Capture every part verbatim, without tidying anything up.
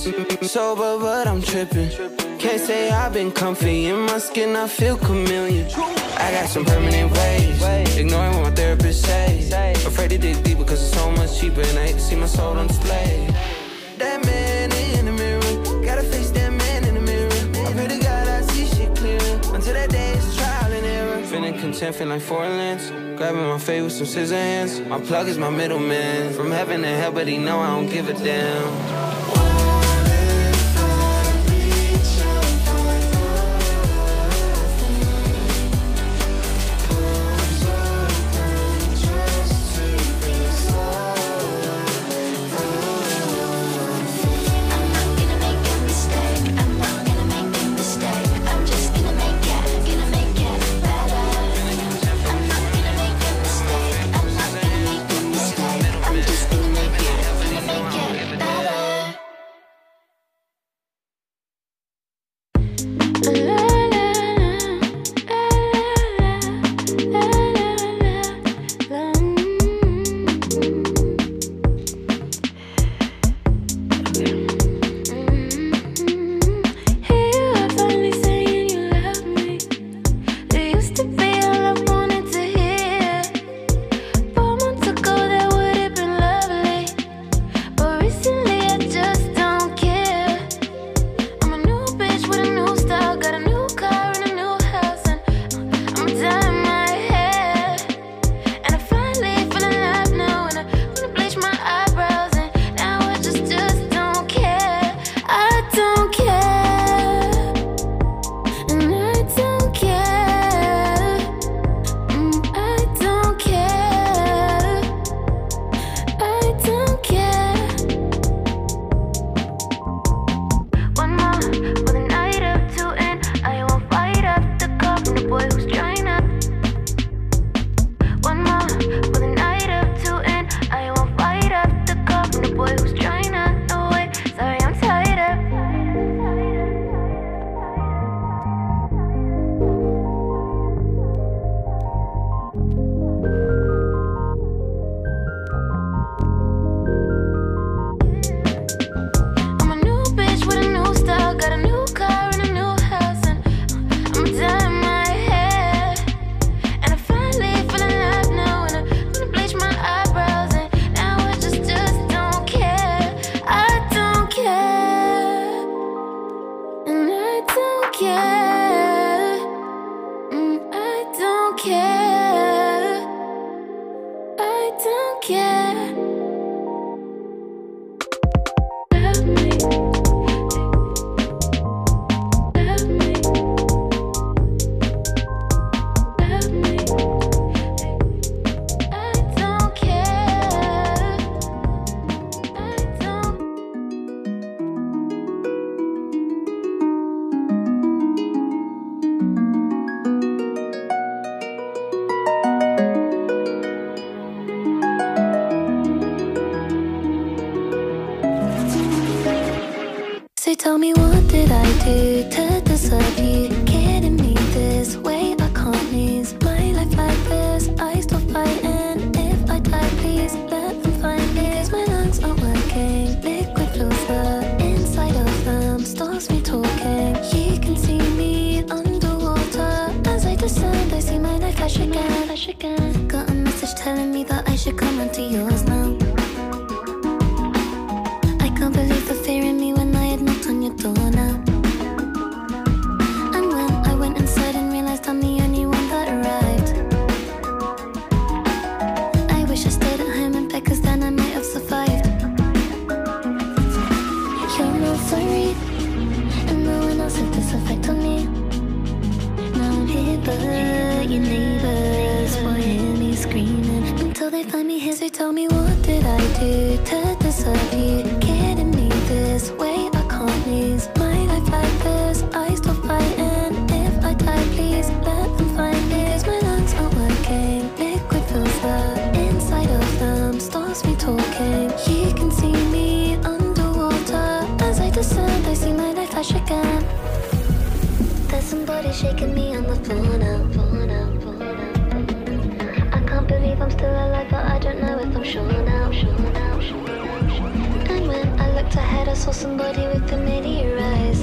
Sober, but I'm tripping. Can't say I've been comfy. In my skin, I feel chameleon. I got some permanent ways. Ignoring what my therapist say. Afraid to dig deep because it's so much cheaper. And I hate to see my soul on display. That man in the mirror. Gotta face that man in the mirror. I pray to God I see shit clearer. Until that day it's trial and error. Feeling content, feeling like foreign lands. Grabbing my face with some scissor hands. My plug is my middleman. From heaven to hell, but he know I don't give a damn. Tell me, what did I do to deserve you? Kidding me this way, I can't lose my life like this. I stop fighting. If I die, please let them find me. Cause my lungs aren't working. Liquid fills the inside of them. Stops me talking. You can see me underwater. As I descend, I see my life flash again, flash again. Got a message telling me that I should come onto yours now. I can't believe the fear in me when I had knocked on your door now. And when I went inside and realized I'm the only one that arrived, I wish I stayed at home in bed, cause then I might have survived. You're not sorry, and no one else had this effect on me. Now I'm here, but your neighbors will hear me screaming until they find me here. So tell me, what did I do to deserve you? Kidding me this way, I can't lose my life like this. I stop fighting. If I die, please let them find me. Cause my lungs aren't working. Liquid fills the inside of them. Stops me talking. You can see me underwater. As I descend, I see my life flash again. There's somebody shaking me on the floor now, floor now, floor now. I can't believe I'm still alive, but I don't know if I'm sure now, sure now, sure now, sure now. And when saw somebody with the meteor eyes.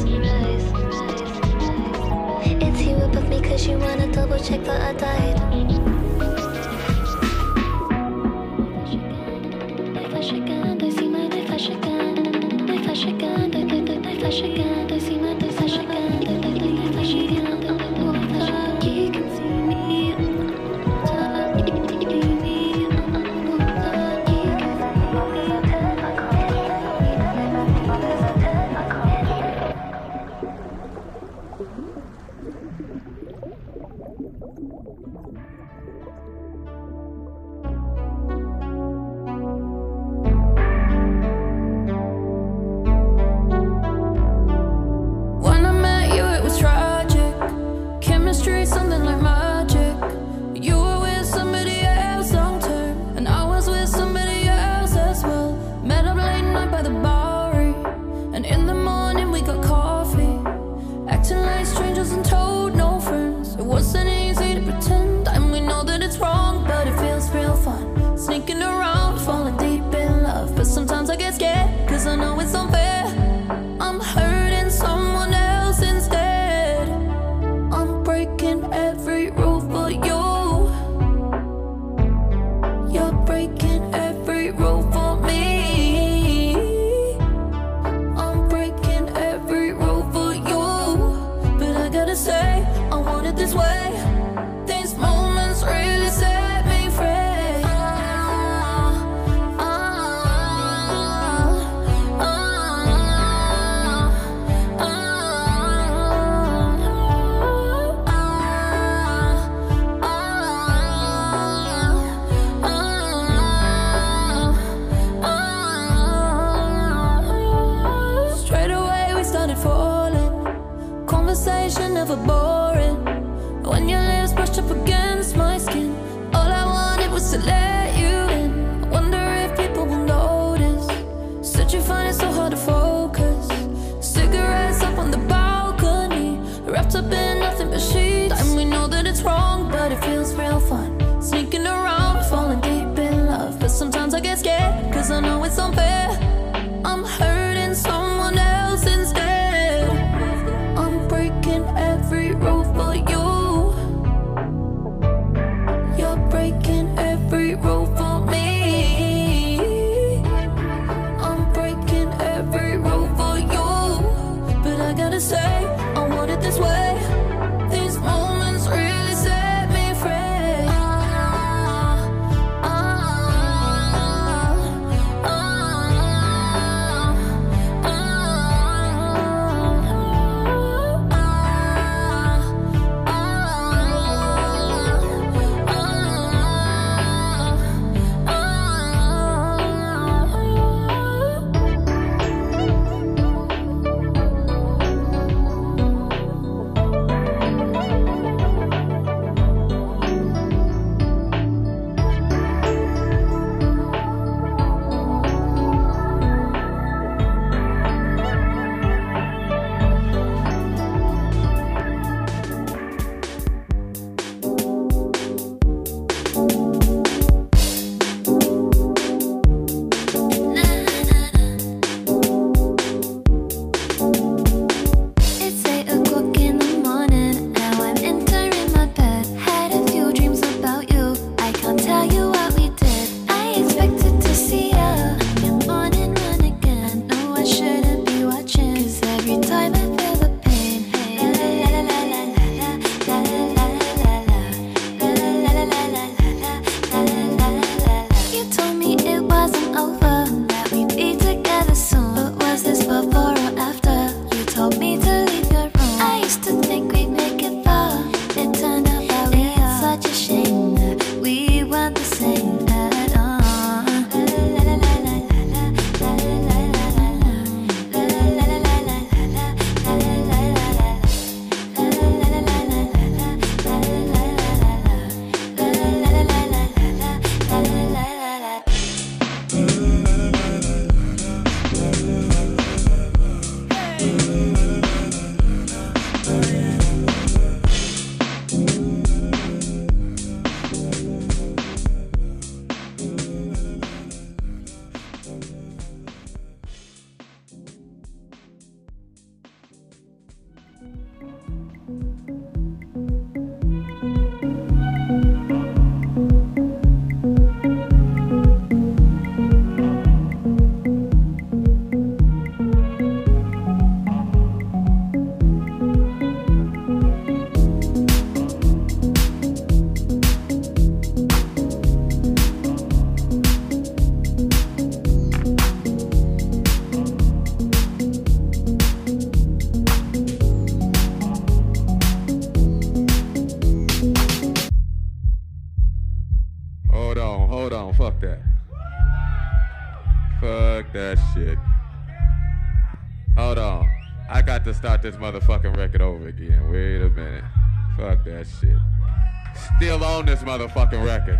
It's you above me cause you wanna double check that I died. I flash again, I see my life flash again. I flash again, I flash again, I see my life flash again. I flash again, you can see me. Something like magic. You were with somebody else long term, and I was with somebody else as well. Met up late night by the Bowery, and in the morning we got coffee. Acting like strangers and told no friends. It wasn't easy to pretend, and we know that it's wrong, but it feels real fun. Sneaking around, falling deep in love. But sometimes I get scared, cause I know it's unfair. I'm hurting someone else instead. I'm breaking every rule for you. You're breaking every rule for me. I'm breaking every rule for you. But I gotta say, I want it this way. These moments really set me free. Ah, ah, ah, ah, ah. Straight away we started falling. Conversation never boring. When your lips brushed up against my skin, all I wanted was to let you in. I wonder if people will notice. Said you find it so hard to focus. Cigarettes up on the balcony, wrapped up in nothing but sheets. And we know that it's wrong, but it feels real fun. Sneaking around, falling deep in love. But sometimes I get scared, cause I know it's unfair. I'm hurting someone else instead. I'm breaking every rule for you. You're breaking every that. Fuck that shit. Hold on. I got to start this motherfucking record over again. Wait a minute. Fuck that shit. Still on this motherfucking record.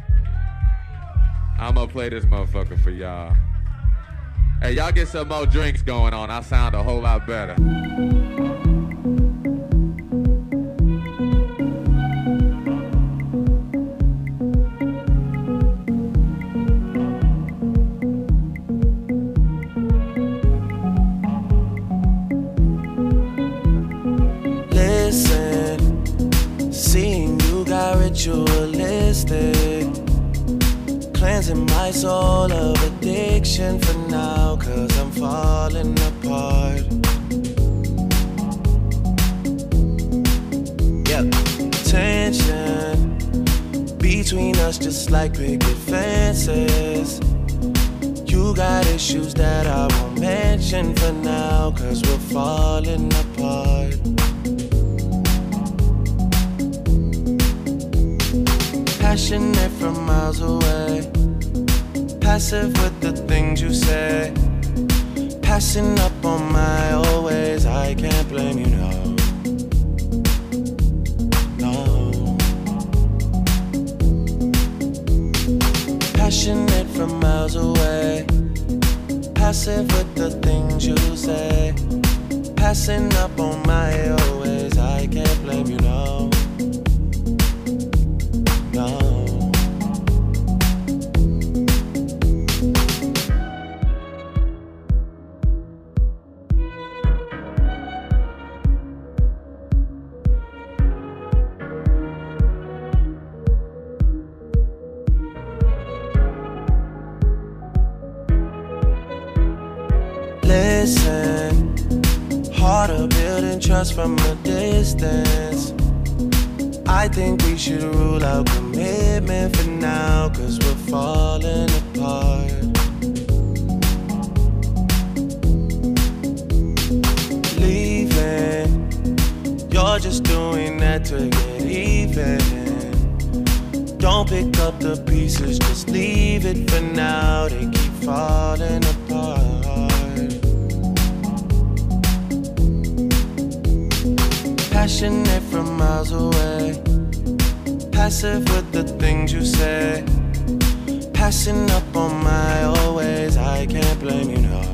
I'm gonna play this motherfucker for y'all. Hey, y'all get some more drinks going on. I sound a whole lot better. Ritualistic, cleansing my soul of addiction for now, cause I'm falling apart. Yep, tension between us just like picket fences. You got issues that I won't mention for now, cause we're falling apart. Passionate from miles away, passive with the things you say, passing up on my old ways. I can't blame you, no, no. Passionate from miles away, passive with the things you say, passing up on my old ways. I can't blame you, no. Listen, harder building trust from a distance. I think we should rule out commitment for now, cause we're falling apart. Leaving, you're just doing that to get even. Don't pick up the pieces, just leave it for now. They keep falling apart. Passionate from miles away, passive with the things you say, passing up on my old ways. I can't blame you, no,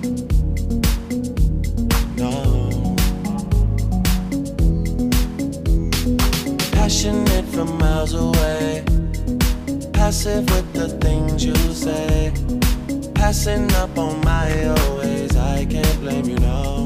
no. Passionate from miles away, passive with the things you say, passing up on my old ways. I can't blame you, no.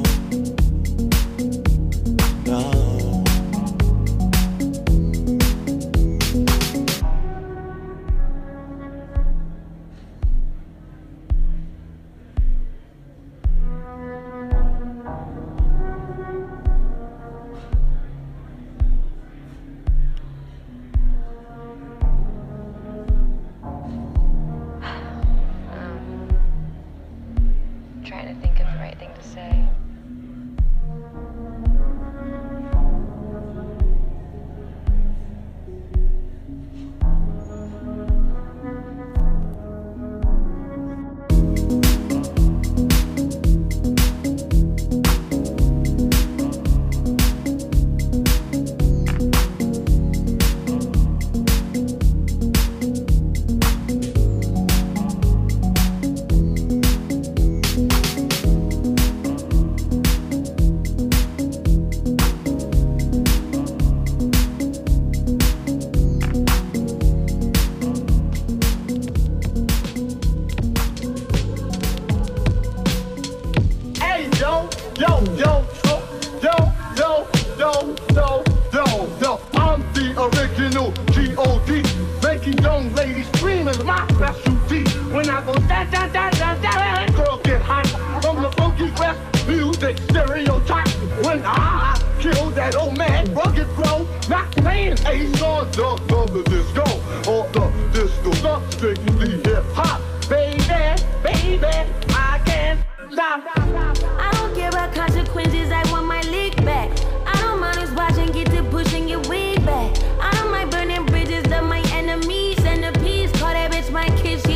I don't care about consequences, I want my lick back. I don't mind us watching, get to pushing your wig back. I don't mind burning bridges of my enemies and the peace. Call that bitch my kiss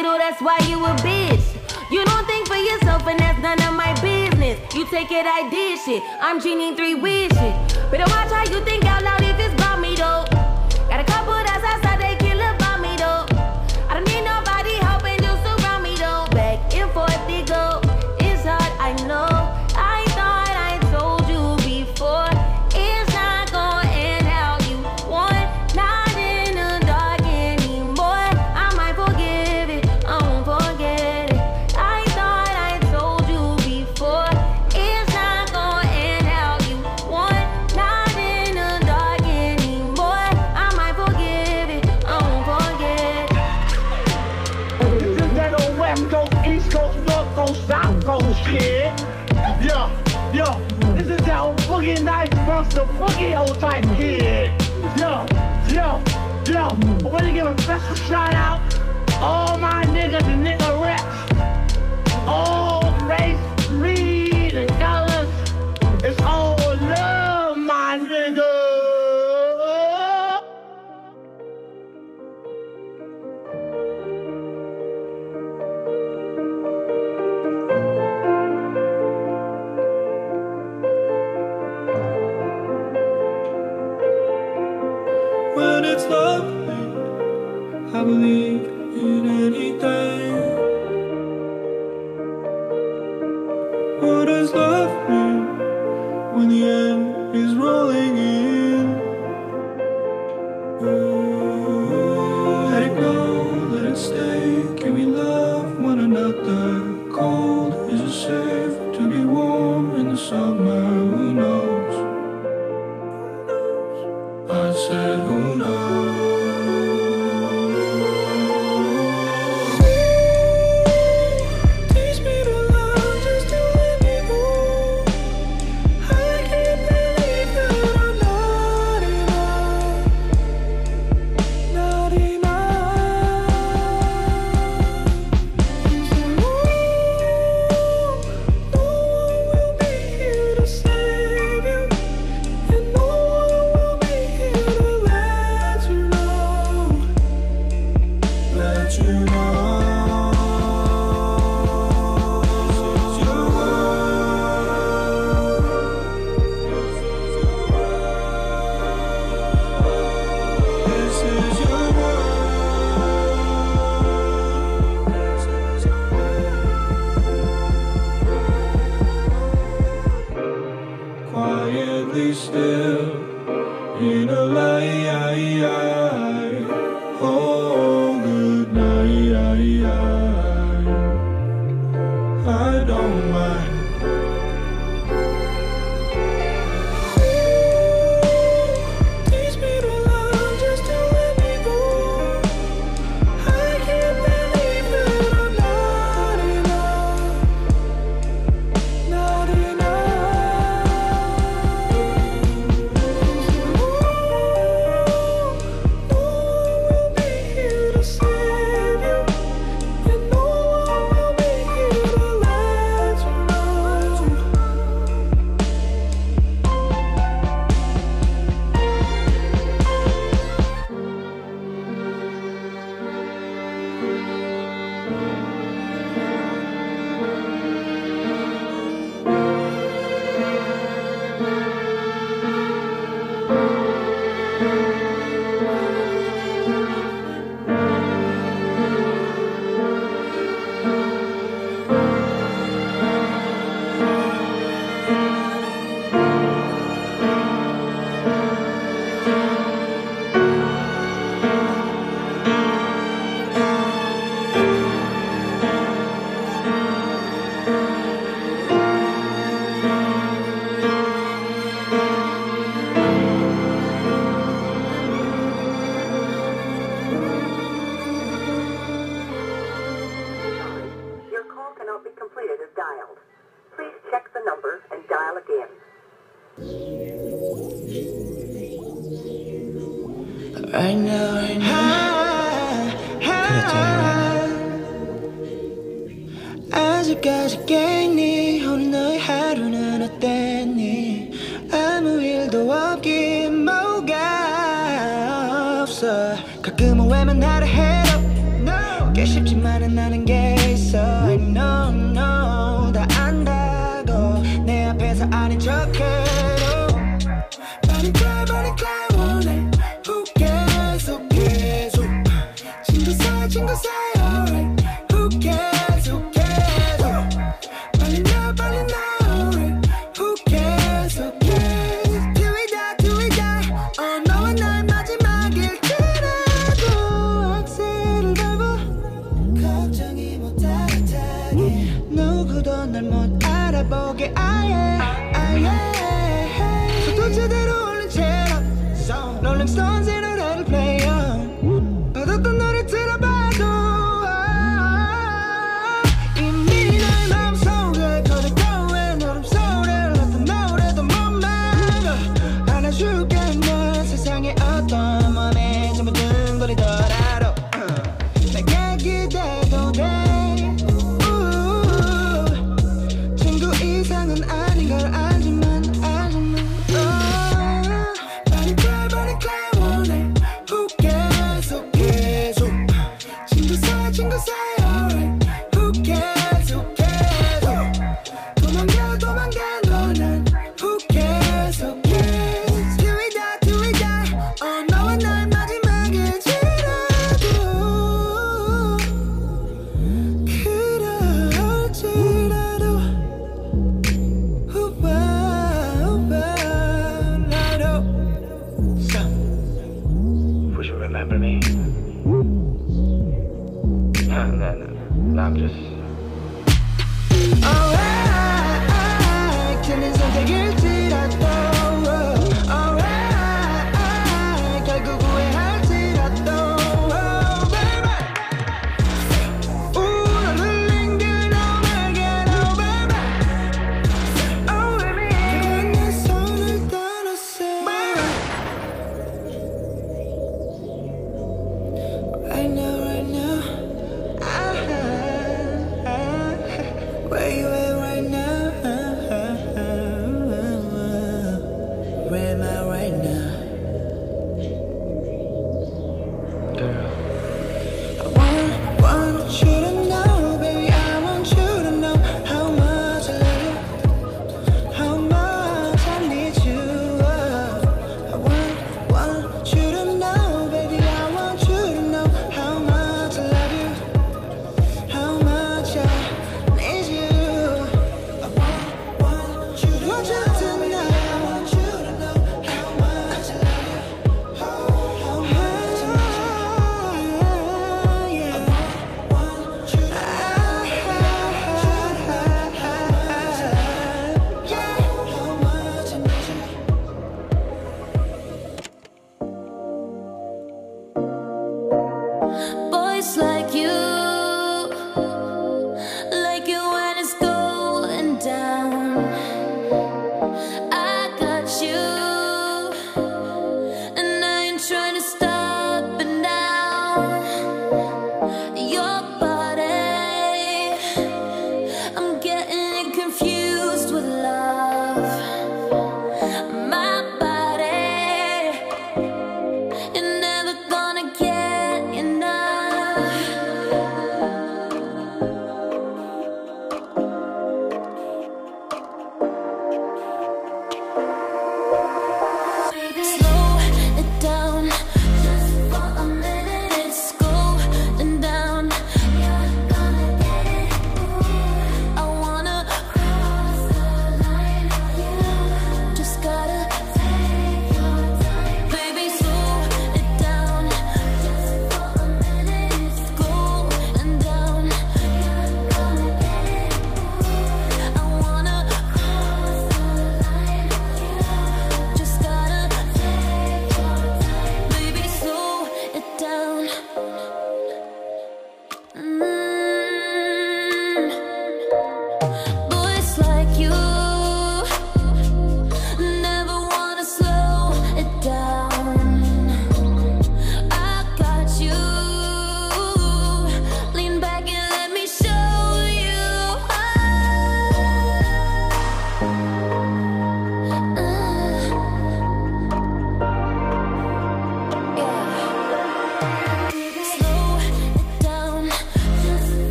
little, that's why you a bitch. You don't think for yourself and that's none of my business. You take it, I did shit. I'm Genie three wishes. Better watch how you think out loud if it's about me though. Got a couple that's outside, they kill about me though. I don't need nobody helping, just around me though. Back and forth they go. It's hard, I know. I thought I told you before. It's not gonna end how you want. Not in the dark anymore. I might forgive it, I won't forget it. I thought I told you before. It's not gonna end how you want. Not in the dark anymore. I might forgive it, I won't forget it. This is that old West Coast, East Coast, North Coast, South Coast shit. Yo, yo, this is that old Boogie Nights versus the Boogie old type kid. Yo, yo, yo, I want to give a special shout out all my niggas and nigga reps. All race, creed, and colors. It's all love, my nigga. When it's lovely, I believe in anything. What does love mean when the end is rolling in? Ooh, let it go, let it stay. Can we love one another? Cold, is it safe to be warm in the summer? Who knows? I said, who knows? Teach me to love just to let me go. I can't believe that I'm not enough. Not enough. You said, oh, no one will be here to save you. And no one will be here to let you know. Let you know. This is your world. This is your world. This is your world. Quietly still in a lie. Oh, good night. I don't mind. Teach me to love just to let me go. I can't believe that I'm not enough. Not enough. No one will be here to save you. And no one will be here to let you know. Your call cannot be completed as dialed. Please check the number and dial again. Right now, right now. 아직까지 깼니? 오늘 너의 하루는 어땠니? 아무 일도 없긴 뭐가 없어. 가끔은 외면하려 해도 꽤 쉽지만은 Rolling Stones 이 노래를 play on 어떤 노래 들어봐도 아, 이미 내 맘속에 거듭고 왜 얼음 소리를 어떤 노래도 못 막아 안아줄겠네 세상에 어떤 맘에 전부 둥거리더라도 내게 기대도 돼 친구 이상은 아닌 걸 알지만 알지만 Body cry body cry 원해 Who cares who cares who 친구 사이 친구 사이 alright Who cares who cares who 도망가 도망가 너는 Who cares who cares Till we die till we die 어 너와 나의 마지막일지라도 그럴지라도 후바 후바 나도 So Would you remember me? No, no, no. No, I'm just. Alright 틀린 선택일지라도 Alright 결국 후회할지라도 Oh baby Ooh 널 흘린 그 너에게로 baby Oh baby 그건 내 손을 떨었어 Right now right now Where you at right now? Where am I right now? Girl. I want, want you to know, baby, I want you to know how much I love you, how much I need you. I want, want you to know, baby, I want you to know how much I love you, how much I need you. I want, want you to want you to know, I want you to know how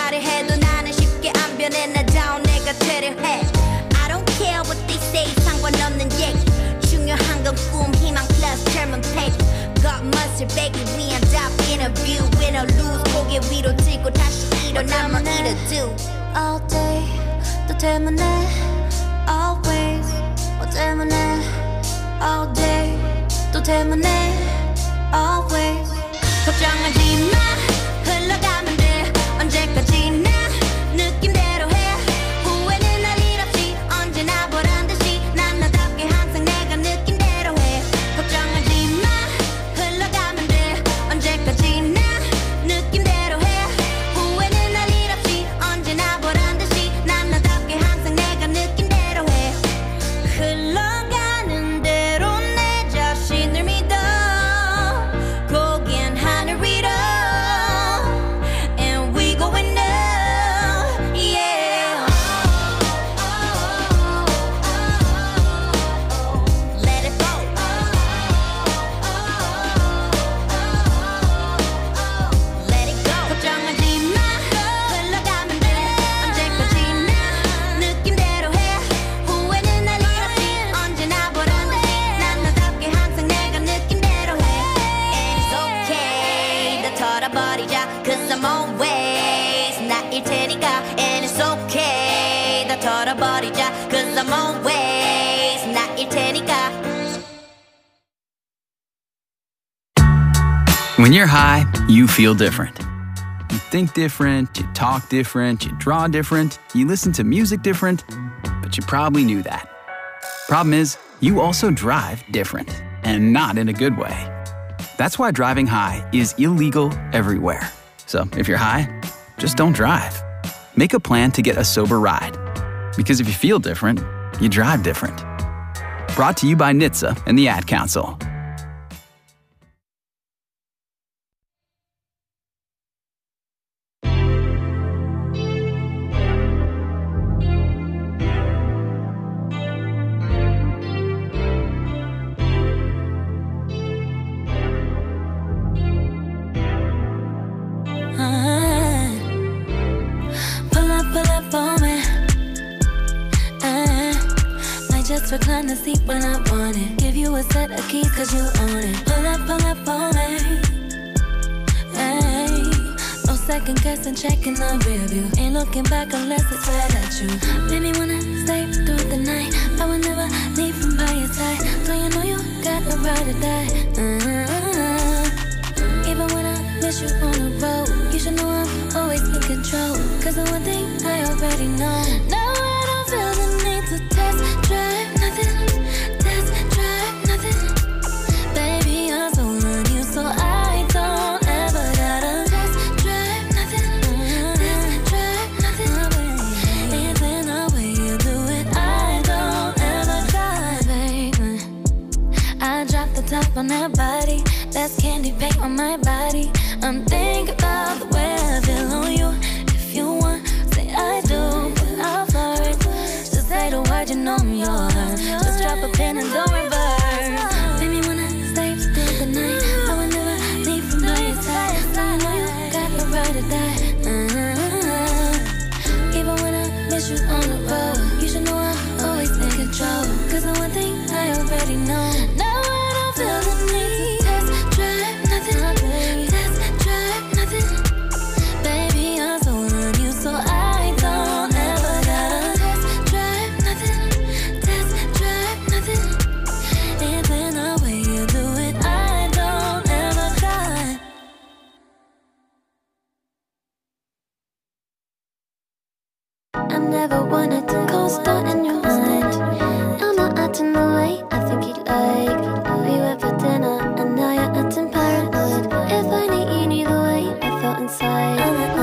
말을 해도 나는 쉽게 안 변해 나다운 내가 되려 해 I don't care what they say 상관없는 얘기 중요한 건 꿈 희망 플러스 젊은 패기 got muscle baby we on top interview win or lose 고개 위로 들고 다시 일어나 뭐 이래 do All day 또 때문에 Always 뭐 때문에 All day 또 때문에 Always 걱정하지 마 흘러가면 돼 언제까지나 느낌대로 해 후회는 날 일 없이 언제나 보란 듯이 난 나답게 항상 내가 느낌대로 해 걱정하지 마 흘러가면 돼 언제까지나 느낌대로 해 후회는 날 일 없이 언제나 보란 듯이 난 나답게 항상 내가 느낌대로 해 흘러가는 대로 내 자신을 믿어 고긴 하늘 위로 And we going up, yeah Let it go Let it go 걱정하지 마 흘러가면 돼 언제까지나 느낌대로 해 후회는 날 일 없이 언제나 보란 듯이 난 나답게 항상 내가 느낌대로 해 And it's okay 다 털어버리자 Cause I'm always 나일 테니까 And it's okay 다 털어버리자 Cause I'm always 나일 테니까 When you're high, you feel different. You think different, you talk different, you draw different, you listen to music different, but you probably knew that. Problem is, you also drive different, and not in a good way. That's why driving high is illegal everywhere. So if you're high, just don't drive. Make a plan to get a sober ride. Because if you feel different, you drive different. Brought to you by N H T S A and the Ad Council. Pull up, pull up on me. Uh, might just recline the seat when I want it. Give you a set of keys cause you own it. Pull up, pull up on me. Ay, no second guessing, checking the rear view. Ain't looking back unless it's right at you. Made me wanna stay through the night. I will never leave from by your side. So you know you got the right to die. Uh, even when I miss you on the road, you should know I'm always in control. Cause the one thing I already know. Now I don't feel the need to test drive nothing. Test drive nothing. Baby, I'm so on you, so I don't ever gotta test drive nothing. Test drive nothing. It's in the way you do it, I don't ever try, baby. I drop the top on that body. That's candy paint on my body. I'm thinking about the way I feel on you. If you want, say I do, but I'll flirt. Just say the word, you know I'm yours. Just drop a pin and don't reverse. Baby, wanna stay through the night. I will never leave from by your side. So you know you got the right to die. Uh-huh. Even when I miss you on the road, you should know I'm always in control. Cause the one thing I already know. Now I don't feel the need to test drive nothing. Test drive nothing. Baby, I'm so on you, so I don't ever gotta test drive nothing. Test drive nothing. It's in the way you do it, I don't ever try. I never wanted to co-star in your mind. I'm not acting the way I think you'd like. We went for dinner and now you're acting paranoid. If I need you neither way, I felt inside. I'm at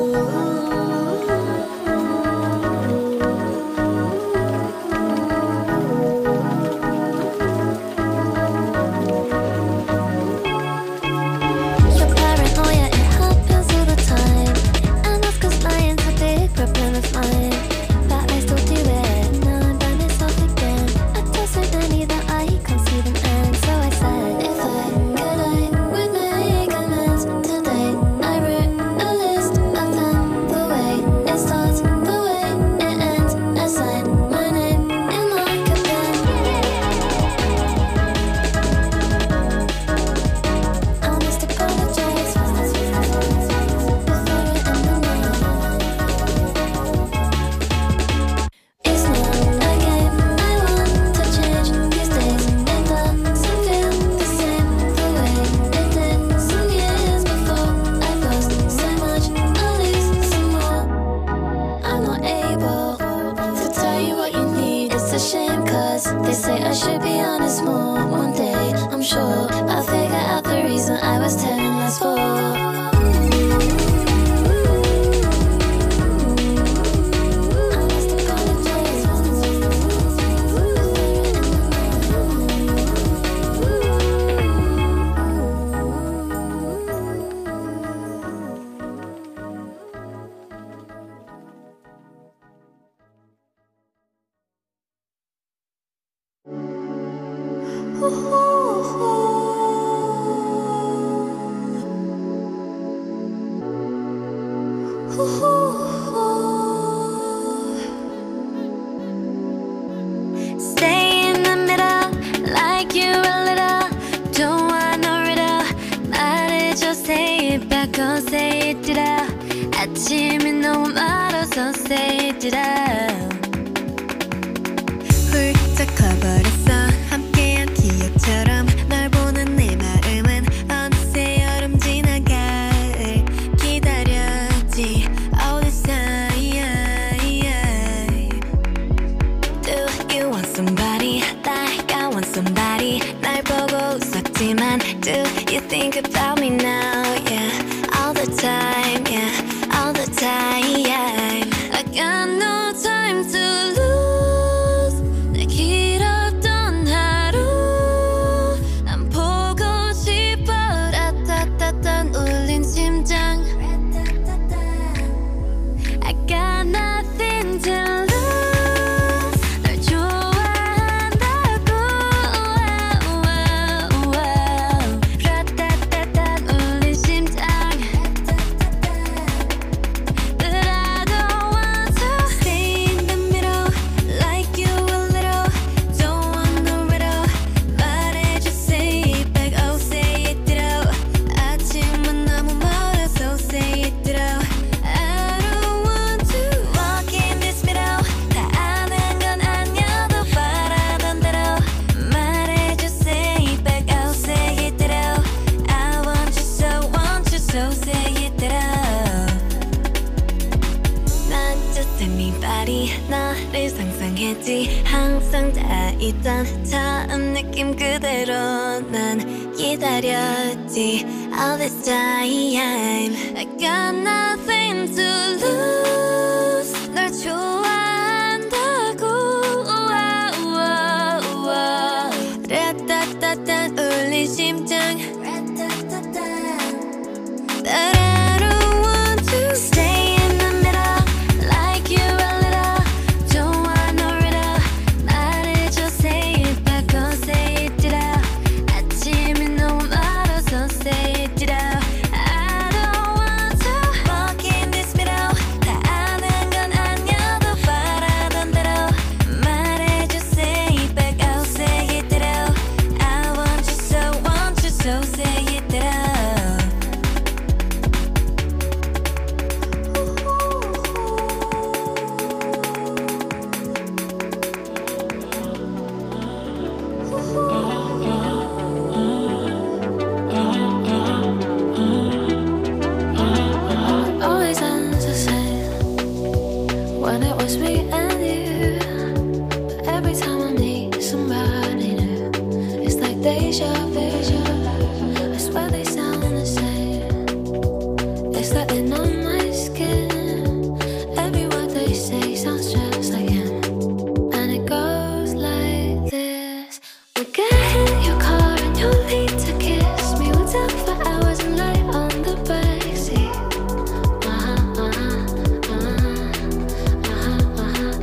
Your paranoia, it happens all the time. And that's cause lying's a big problem of mine. But I still do it. it's a shame, cause they say I should be honest more. One day, I'm sure I'll figure out the reason I was telling lies for. Stay in the middle, like you a little. Don't want no riddle. 말해줘, say it back, oh say it it out. 아침이 너무 멀어서 say it it out. 훌쩍 커버렸어, 함께한 기억처럼. 널 보는 내 마음은 어느새 여름 지나갈 기다렸지. All this time. Do you want somebody like I want somebody? 날 보고 웃었지만 do you think about me now? Yeah, all the time, yeah, all the time. I got no time to lose. 내 길었던 하루 난 보고 싶어. 라따따딴 울린 심장. I got nothing to lose. 널 좋아한다고. 라따따딴 울린 심장. But I don't want to stay in the middle, like you a little. Don't want no riddle. 말해줘, say it back, oh say it it out. 아침은 너무 멀어서 say it it out. I don't want to walk in this middle. 다 아는 건 아니어도 바라던 대로. 말해줘, say it back, oh say it it out. I want you so, want you so, say it it out. Not just anybody. 너를 상상했지. 항상 다 있던 처음 느낌 그대로 난 기다렸지. All this time I got nothing to lose. 널 좋아한다고. 라따따따 울린 심장. But I don't want to stay in the middle, like you a little. Don't want no riddle. 말해줘, say it back, oh say it it out. 아침이 너무 멀어서 say it it out. I don't want to walk in this middle. 다 아는 건 아니어도 바라던 대로. 말해줘, say it back, oh say it it out. I want you so, want you so, say it it out. Always ends the same when it was me and you. But every time I need somebody new, it's like deja vu. I swear they sound the same. It's like they're on my skin. Every word they say sounds just like him, and it goes like this. We'll get in your car and you'll need to kiss me. We'll talk for hours and lie on the backseat. Uh-huh, uh-huh, uh-huh, uh-huh, uh-huh.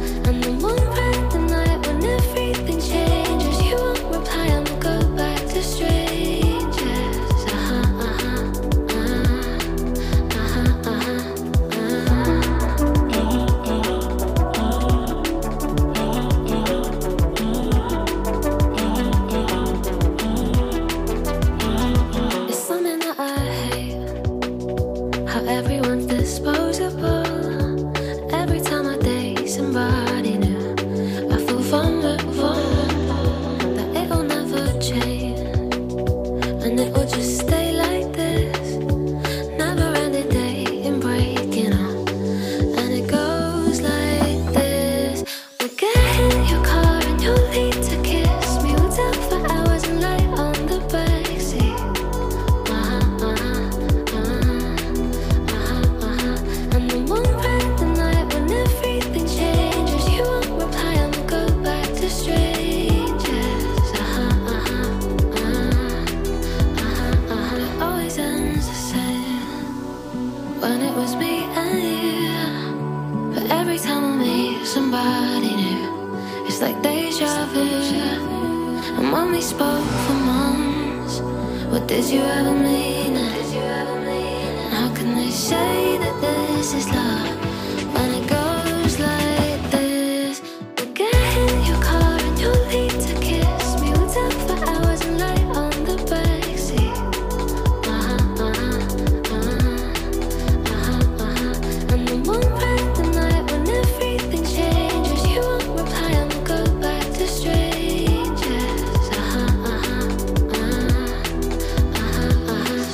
somebody new. It's like deja vu. And when we spoke for months, what did you ever mean? And how can they say that this is love when it goes like this? We get in your car and you leave to kiss me. We talk for hours and lay on the backseat. Uh-huh, uh-huh, uh-huh, uh-huh, uh-huh. And then one random night when everything changes, you won't reply and we'll go back to strangers. Uh-huh, uh-huh, uh-huh, uh-huh,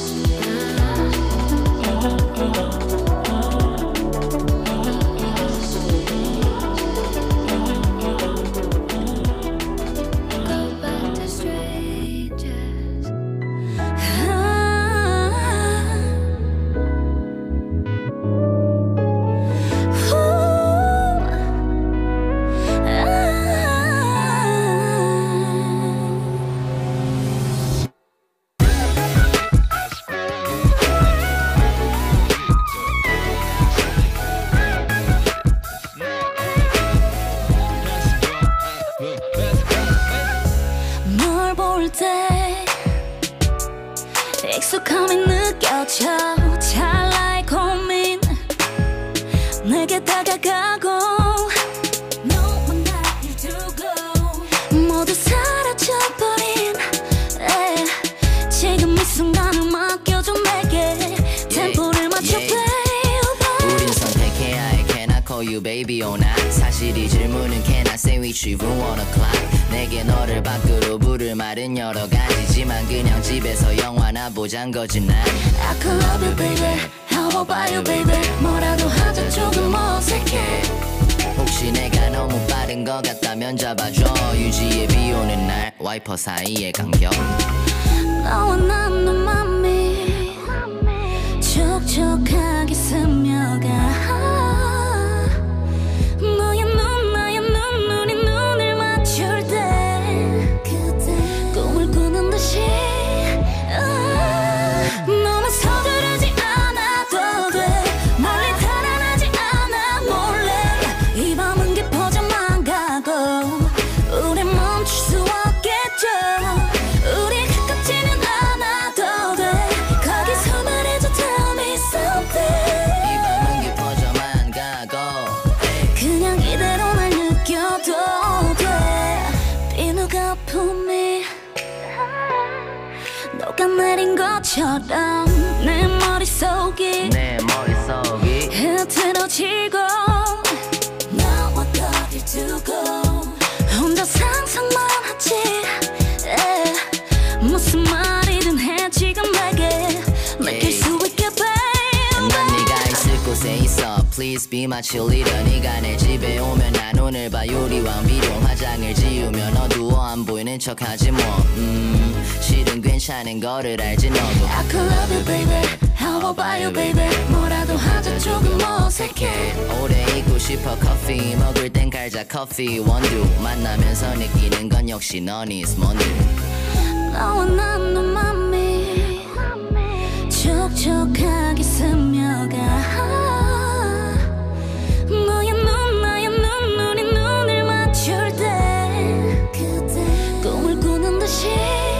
uh-huh. Go back to strangers. 널 볼 때 익숙함이 느껴져. 찰나의 고민 내게 다가가고 너만 나를 두고 모두 사라져버린 에, 지금 이 순간을 맡겨줘 내게 템포를 맞춰 yeah. baby. 우린 선택해야 해. Can I call you baby or not? 사실 이 질문은 Can I say we should run one o'clock? 내게 너를 밖으로 부를 말은 여러 가지지만 그냥 집에서 영화나 보잔 거지 난. I could love you baby. How about you baby? 뭐라도 하자 조금 어색해. 혹시 내가 너무 빠른 것 같다면 잡아줘. 유지에 비 오는 날 와이퍼 사이의 간격. 너와 난 너 맘이 촉촉하게 스며가. 너의 눈 나의 눈 우리 눈을 맞출 때 꿈을 꾸는 듯이 아, 너무 서두르지 않아도 돼. 멀리 달아나지 않아 몰래. 이 밤은 깊어져만 가고 우리 멈출 수 없겠죠. 우리 가깝지는 않아도 돼. 거기서 말해줘 tell me something. 이 밤은 깊어져만 가고 그냥 이대로 날 느껴도 돼. 비누가 품이 녹아내린 것처럼 내 머릿속이 내 머릿속이 흐트러지고 나와 너를 두고 혼자 상상만 하지. 에, 무슨 말이든 해 지금 내게 느낄 수 있게 baby. 난 네가 있을 곳에 있어. Please be my cheerleader. 네가 내 집에 오면 난 오늘 봐 요리왕 비룡. 화장을 지우면 어두워 안 보이는 척하지 뭐. 음, 실은 괜찮은 거를 알지 너도. I could love you baby. How about you baby? 뭐라도 하자 조금 어색해. 오래 있고 싶어 커피 먹을 땐 갈자 커피 원두. 만나면서 느끼는 건 역시 너니 스몬드. 너와 난 너 맘이 촉촉하게 스며가. 너의 눈 나의 눈 우리 눈을 맞출 때 꿈을 꾸는 듯이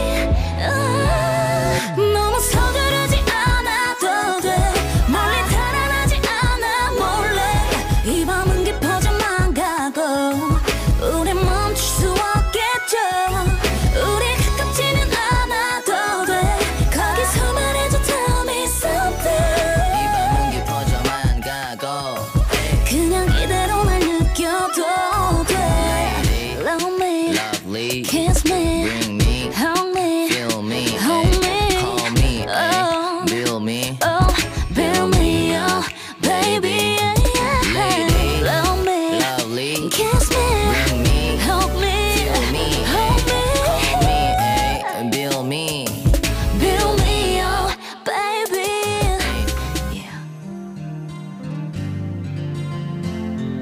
아, 너무 서두르지 않아도 돼. 멀리 달아나지 않아 몰래. 이 밤은 깊어져만 가고 우리 멈출 수 없겠죠. 우리 가깝지는 않아도 돼. 거기서 말해줘 tell me something. 이 밤은 깊어져만 가고 그냥 이대로 날 느껴도 돼. Love me, Lovely kiss me, Bring me hold me, Feel me hold me, Call me oh, Build me oh, build me up, baby, yeah, yeah. Lady, Love me, Lovely kiss me, Bring me hold me, Feel me hold me, Call me ay, Build me build me up, baby. ay. Yeah.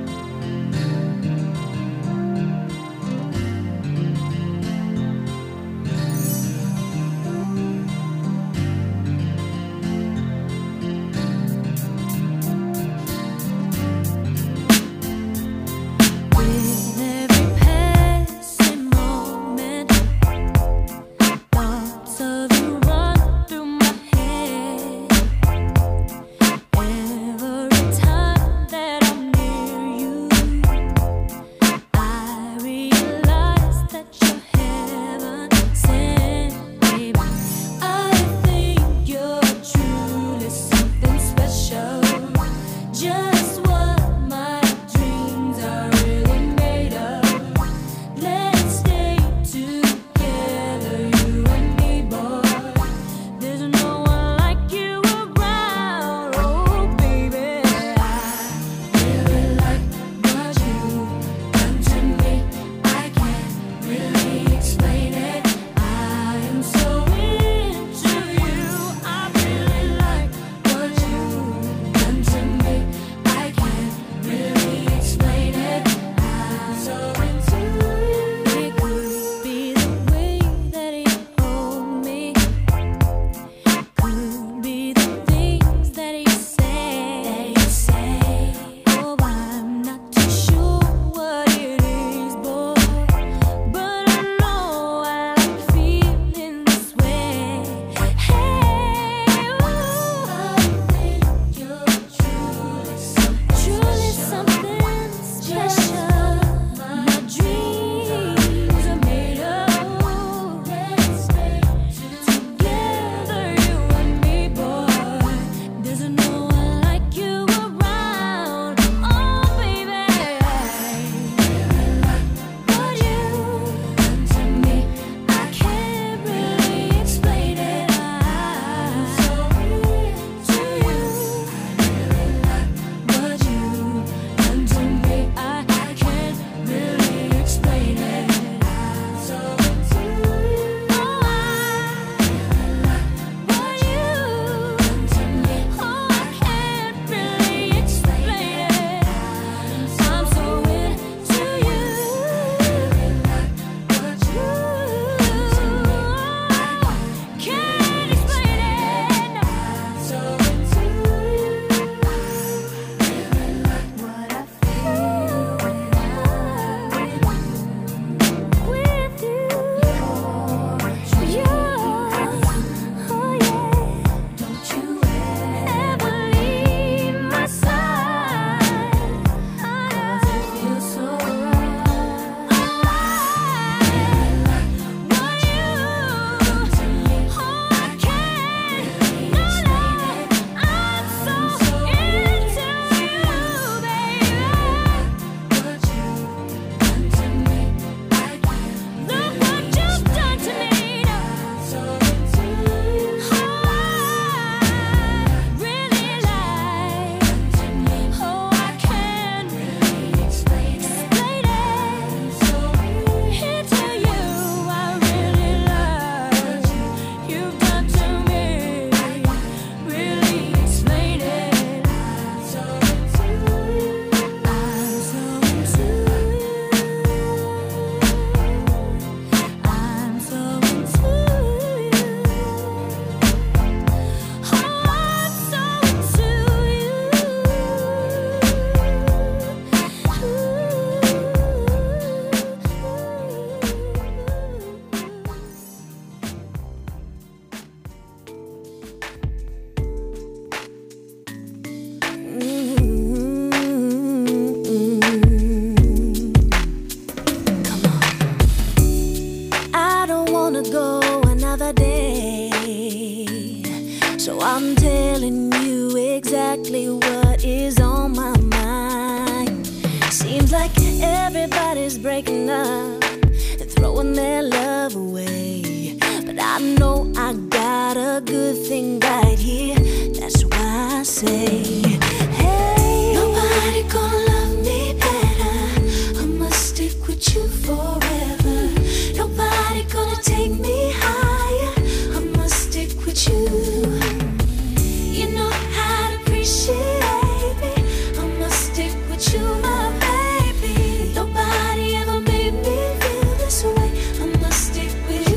like everybody's breaking up and throwing their love away. But I know I got a good thing right here. That's why I say, hey, nobody gonna love me better. I must stick with you forever. Nobody gonna take me higher. I must stick with you. You know how to appreciate me. I must stick with you, my baby. Nobody ever made me feel this way. I must stick with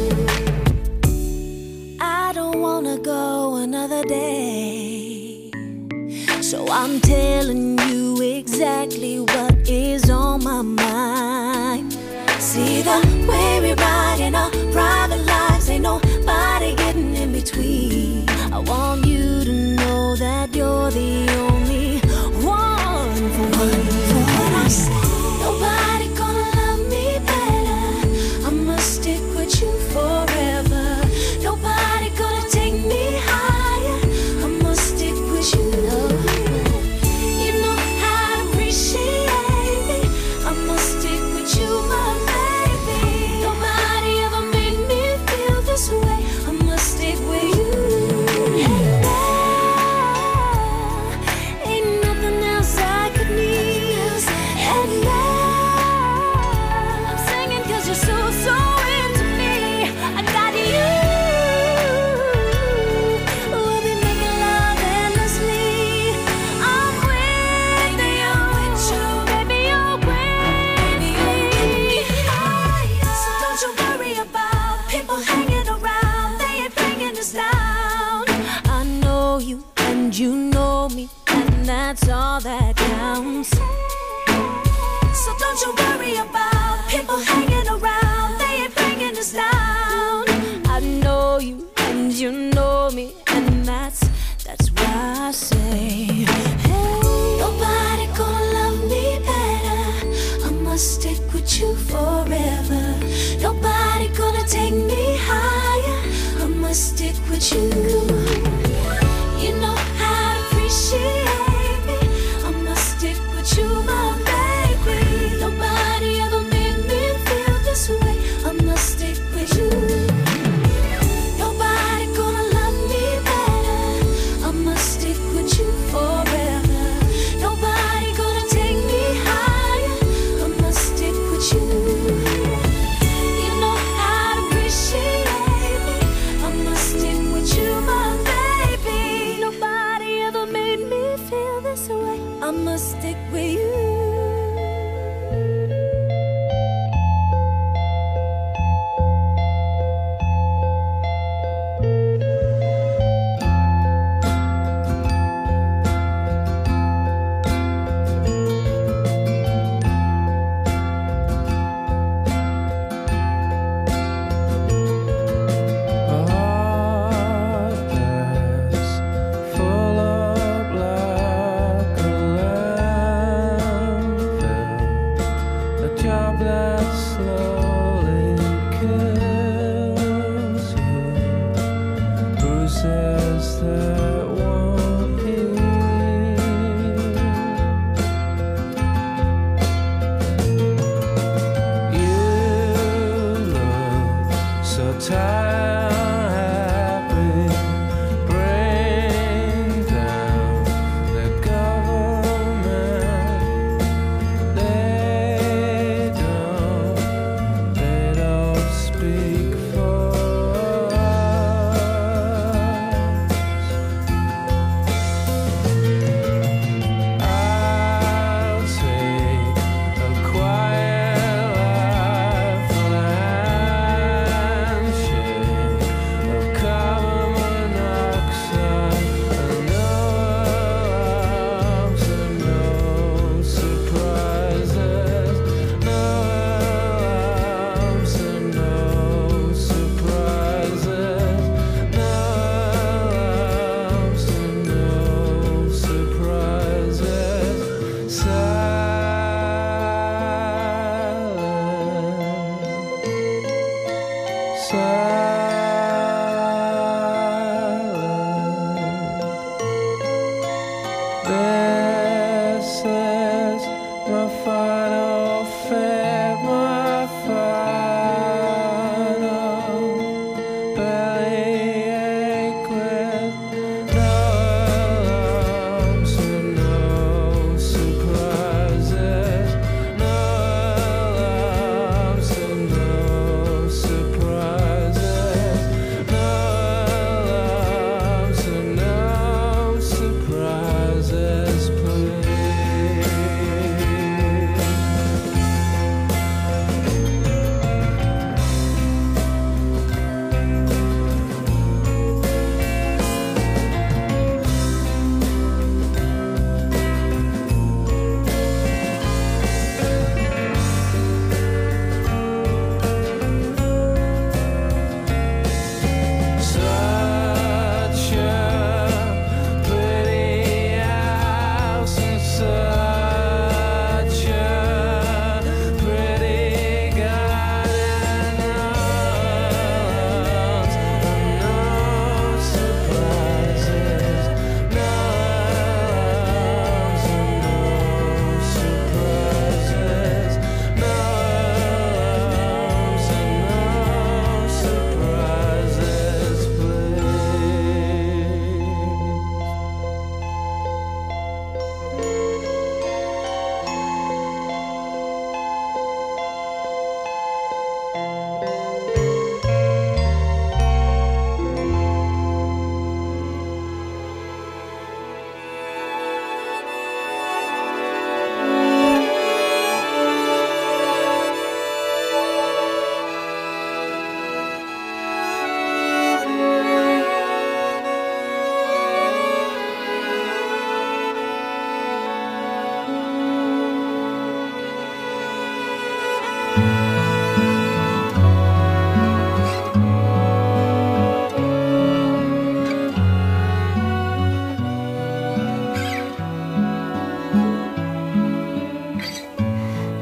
you. I don't wanna go another day, so I'm telling you exactly what is on my mind. See the way we ride in our private lives, ain't nobody getting in between. I want you to know that you're the only one for me. For what I say, nobody gonna love me better. I must stick with you forever. Nobody gonna take me higher. I must stick with you. You know how to appreciate me. I must stick with you, my baby. Nobody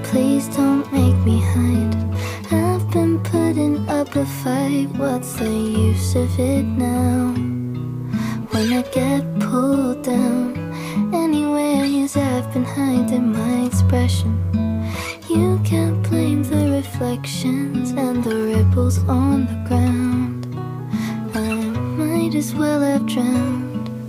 please don't make me hide. I've been putting up a fight, what's the use of it now? When I get pulled down, anyways, I've been hiding my expression. You can't blame the reflections and the ripples on the ground. I might as well have drowned.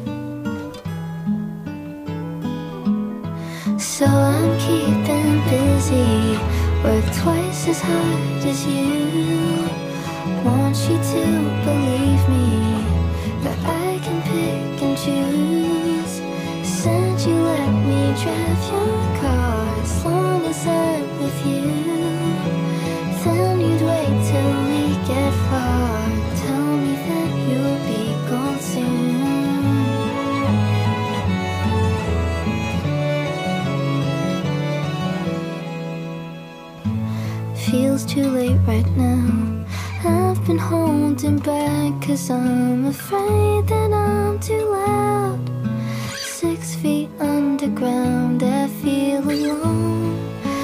So I'm keeping busy, work twice as hard as you. Want you to believe me, that I can pick and choose. Said you let me drive your car as long as I'm with you. Then you'd wait till we get far, tell me that you'll be gone soon. Feels too late right now. I've been holding back cause I'm afraid that I'm too loud. Six feet underground, I feel alone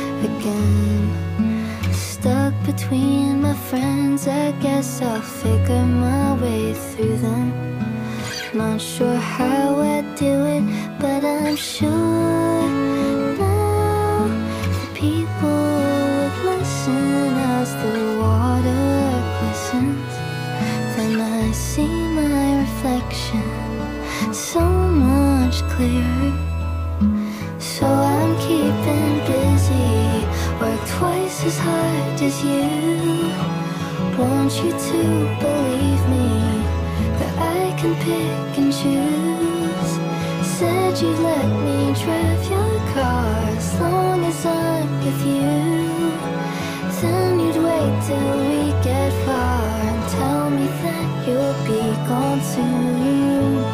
again. Stuck between my friends, I guess I'll figure my way through them. Not sure how I do it, but I'm sure now the people would listen as the water glistens. Then I see my reflection so much clearer. So I'm keeping busy, work twice as hard as you. Want you to believe me, that I can pick and choose. Said you'd let me drive your car as long as I'm with you. Then you'd wait till we get far and tell me that you'll be gone soon.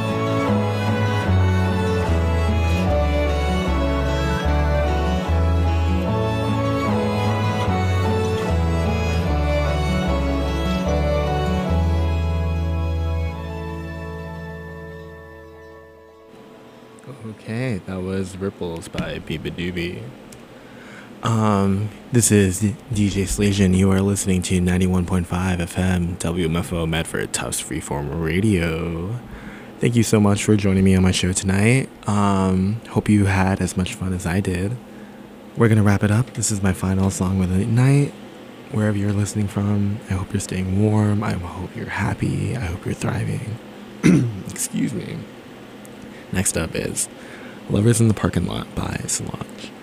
Okay, that was Ripples by Biba Doobie. Um, this is D J Slasian. You are listening to ninety-one point five F M W M F O Medford Tufts Freeform Radio. Thank you so much for joining me on my show tonight. Um, hope you had as much fun as I did. We're gonna wrap it up. This is my final song of the night. Wherever you're listening from, I hope you're staying warm. I hope you're happy. I hope you're thriving. Excuse me. Next up is Lovers in the Parking Lot by Solange.